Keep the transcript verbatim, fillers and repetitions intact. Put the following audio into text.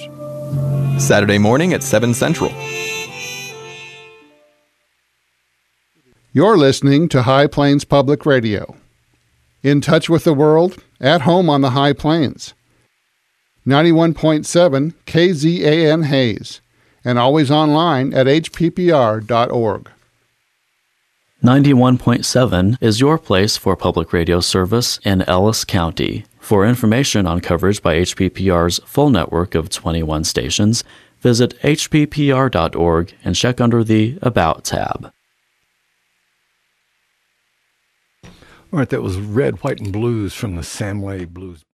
Church. Saturday morning at seven Central. You're listening to High Plains Public Radio. In touch with the world, at home on the High Plains. ninety-one point seven K Z A N Hayes, and always online at h p p r dot org. ninety-one point seven is your place for public radio service in Ellis County. For information on coverage by H P P R's full network of twenty-one stations, visit h p p r dot org and check under the About tab. All right, that was Red, White, and Blues from the Sam Lay Blues.